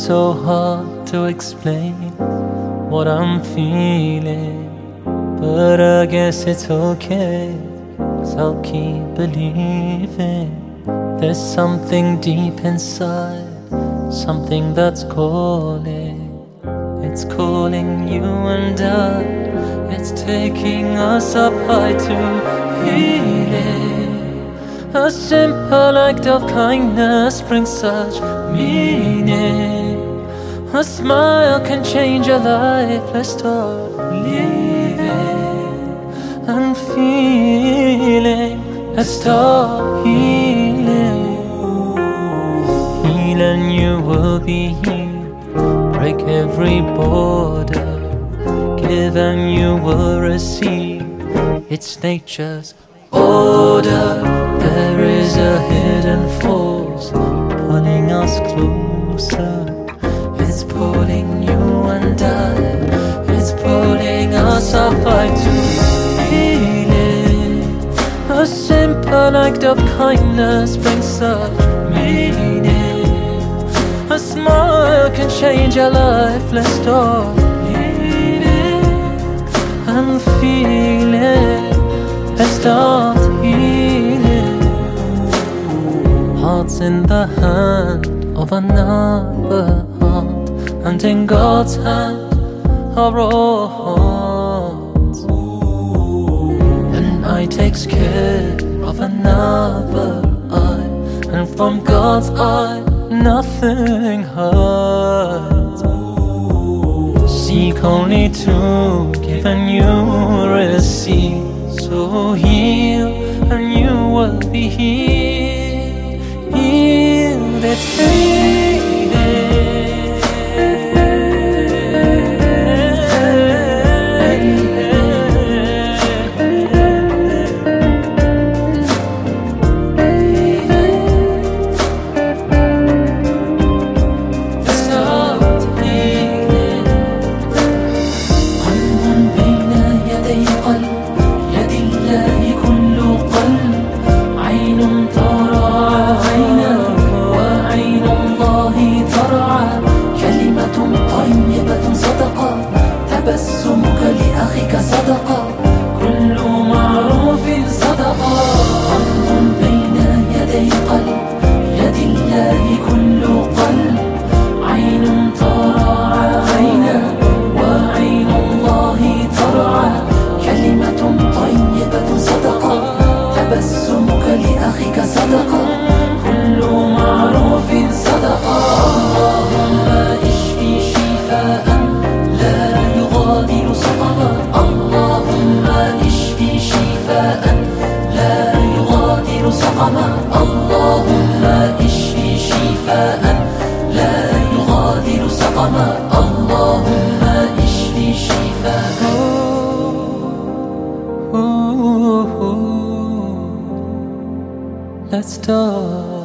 so hard to explain what I'm feeling, but I guess it's okay, 'cause I'll keep believing. There's something deep inside, something that's calling. It's calling you and I. It's taking us up high to healing. A simple act of kindness brings such meaning. A smile can change a life. Let's start believing and feeling. Let's start healing. Heal and you will be healed. Break every border. Give and you will receive. It's nature's order. There is a hidden force pulling us closer. It's pulling you and I. It's pulling us up high to healing. A simple act of kindness brings such meaning. A smile can change your life. Let's start healing and feeling. Let's start healing. Hearts in the hand of another heart, and in God's hand are all hearts. An eye takes care of another eye, and from God's eye nothing hurts. Seek only to give and you receive. So heal and you will be healed. Healed, it's تبسمك لأخيك صدقة، كل معروف صدقة. قلب بين يدي قلب، يد الله كل قلب. عين ترعى عينا، وعين الله ترعى. كلمة طيبة صدقة، تبسمك لأخيك صدقة، كل معروف صدقة. اللهم اشفي شفاء لا يغادر سقما. اللهم اشفي شفاء لا يغادر سقما. اللهم اشفي شفاء لا يغادر سقما. اللهم اشفي شفاء. Let's start